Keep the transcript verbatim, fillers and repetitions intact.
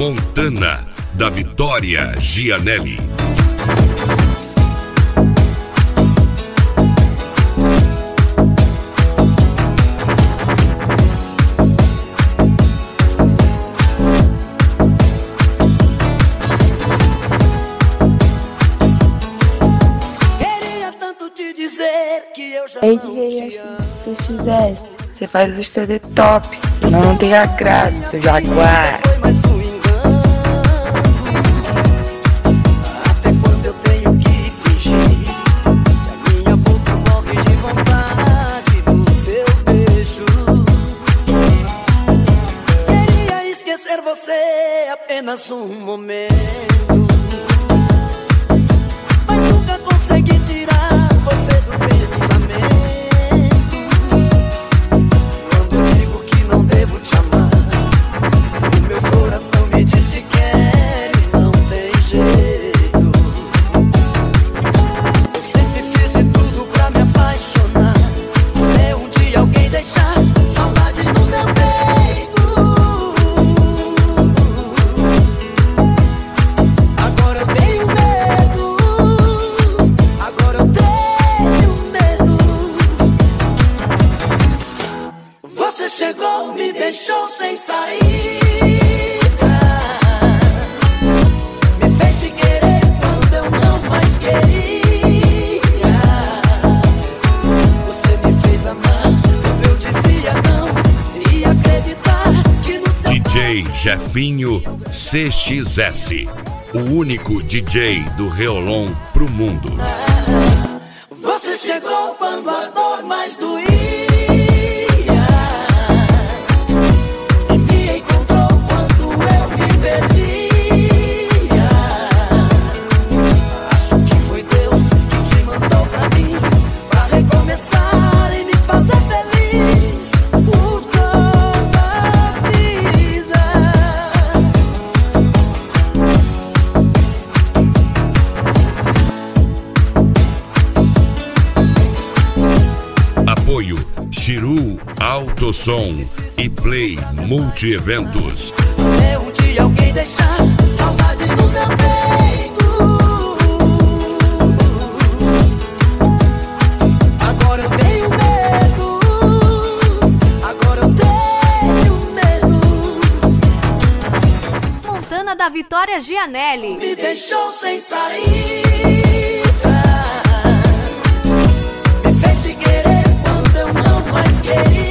Montana, da Vitória Gianelli. Ei, D J, se C X S, você faz os C D top, senão não tem agrado, seu jaguar. Até quando eu tenho que fingir? Se a minha boca morre de vontade do seu beijo. Queria esquecer você apenas um momento, mas nunca consegui tirar você do pensamento. Quando eu digo que não devo te amar, o meu coração me diz que quer e não tem jeito. Eu sempre fiz de tudo pra me apaixonar, até um dia alguém deixar saudade no meu peito. Agora eu tenho medo, agora eu tenho medo. Você chegou, me deixou sem saída, me fez te querer quando eu não mais queria. Você me fez amar quando eu dizia não, e acreditar que no seu D J Jefinho C X S, o único D J do Reolon pro mundo. Você chegou quando a dor mais doía, e me encontrou quando eu me perdia. Acho que foi Deus que te mandou pra mim, pra recomeçar e me fazer feliz por toda a vida. Apoio Chiru Autosom e Play Multieventos. Até um dia alguém deixar saudade no meu peito. Agora eu tenho medo, agora eu tenho medo. Montana da Vitória Gianelli. Me deixou sem saída, me fez te querer quando eu não mais queria.